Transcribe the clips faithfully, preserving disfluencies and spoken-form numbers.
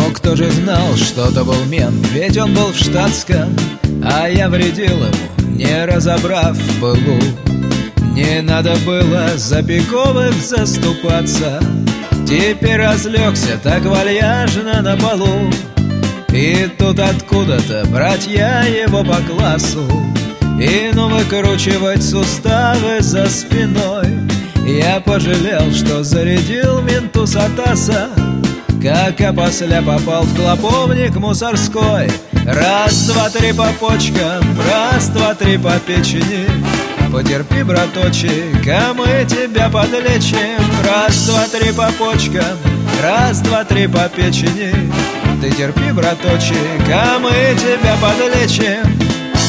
Но кто же знал, что то был мент, ведь он был в штатском, а я вредил ему, не разобрав в пылу. Не надо было за Пиковых заступаться, теперь разлегся так вальяжно на полу. И тут откуда-то братья его по классу, и ну выкручивать суставы за спиной. Я пожалел, что зарядил менту Сатаса, как опосля попал в клоповник мусорской. Раз, два, три по почкам, раз, два, три по печени. Потерпи, браточек, а мы тебя подлечим. Раз, два, три по почкам, раз, два, три по печени. Ты терпи, браточек, а мы тебя подлечим.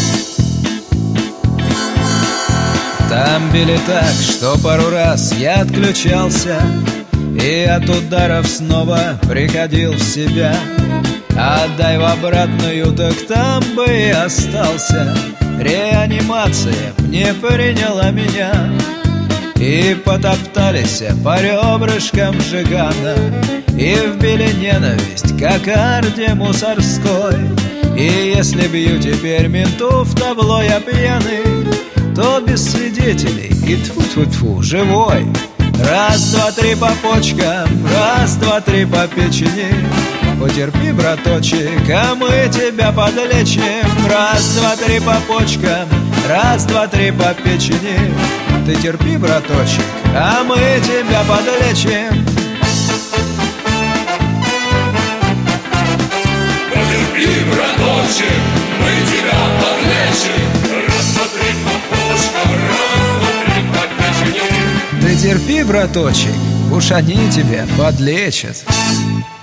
Там били так, что пару раз я отключался, и от ударов снова приходил в себя. Отдай в обратную, так там бы и остался. Реанимация не приняла меня, и потоптались по ребрышкам Жигана, и вбили ненависть к кокарде мусорской. И если бью теперь менту в табло я пьяный, то без свидетелей и тьфу-тьфу-тьфу живой. Раз, два, три по почкам, раз, два, три по печени. Потерпи, браточек, а мы тебя подлечим. Раз, два, три по почкам, раз, два, три по печени. Ты терпи, браточек, а мы тебя подлечим. Потерпи, браточек, мы тебя подлечим. Раз, два, три по почкам, раз, два, три по печени. Ты терпи, браточек, уж они тебя подлечат.